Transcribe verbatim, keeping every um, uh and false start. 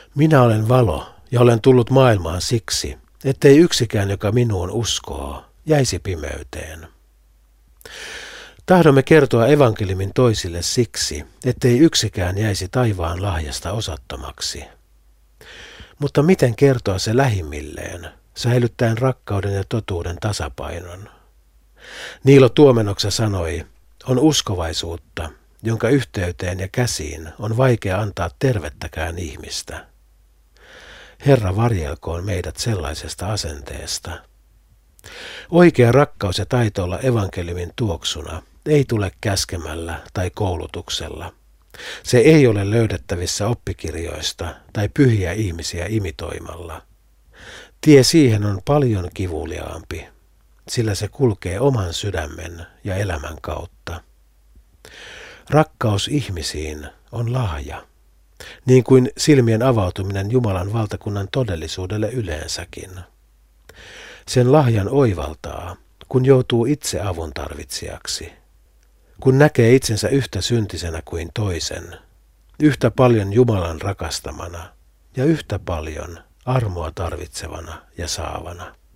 Minä olen valo ja olen tullut maailmaan siksi, ettei yksikään, joka minuun uskoo, jäisi pimeyteen. Tahdomme kertoa evankeliumin toisille siksi, ettei yksikään jäisi taivaan lahjasta osattomaksi. Mutta miten kertoa se lähimmilleen, säilyttäen rakkauden ja totuuden tasapainon? Niilo Tuomenoksa sanoi, on uskovaisuutta, jonka yhteyteen ja käsiin on vaikea antaa tervettäkään ihmistä. Herra varjelkoon meidät sellaisesta asenteesta. Oikea rakkaus ja taito olla evankeliumin tuoksuna ei tule käskemällä tai koulutuksella. Se ei ole löydettävissä oppikirjoista tai pyhiä ihmisiä imitoimalla. Tie siihen on paljon kivuliaampi, sillä se kulkee oman sydämen ja elämän kautta. Rakkaus ihmisiin on lahja, niin kuin silmien avautuminen Jumalan valtakunnan todellisuudelle yleensäkin. Sen lahjan oivaltaa, kun joutuu itse avun tarvitsijaksi, kun näkee itsensä yhtä syntisenä kuin toisen, yhtä paljon Jumalan rakastamana ja yhtä paljon armoa tarvitsevana ja saavana.